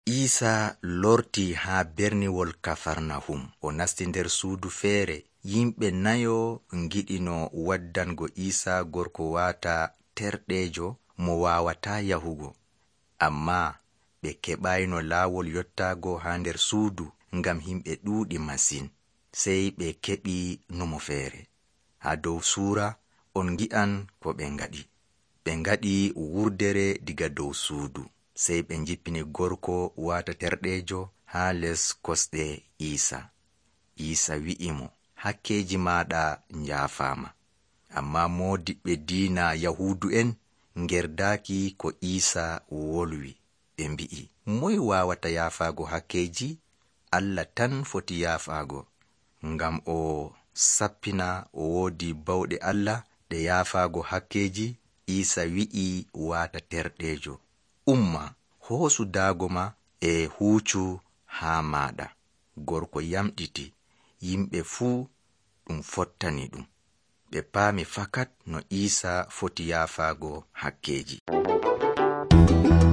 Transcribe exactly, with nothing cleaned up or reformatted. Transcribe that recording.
Isa lorti ha berniwol Kafarnahum o nasti nder suudu feere. Yimɓe nayo ngiɗino waddango Isa gorko wata terɗejo mo wawata yahugo, amma ɓe keɓayno laawol yottago ha nder suudu ngam himɓe ɗuuɗi masin. Sey ɓe keɓi numo feere. Ha dow suura on ngi'an ko ɓe ngaɗi. Ɓe ngaɗi wurdere diga dow suudu. Sey ɓe jippini gorko wata terɗejo ha les kosɗe Isa. Isa wi'i mo, hakkeji maɗa njafama. Amma modiɓɓe diina Yahudu en ngerdaki ko Isa wolwi. Ɓe mbi'i, moy wawata yafago hakkeji? Allah tan foti yafago, ngam o sappina o wodi bawɗe Allah ɗe yafago hakkeji. Isa wi'i wata terɗejo, umma hoosu daago ma e huucu ha maɗa. Gorko yamɗiti. Yimɓe fuu ɗum fottani ɗum. Ɓe paami fakat no Isa foti yafago hakkeji.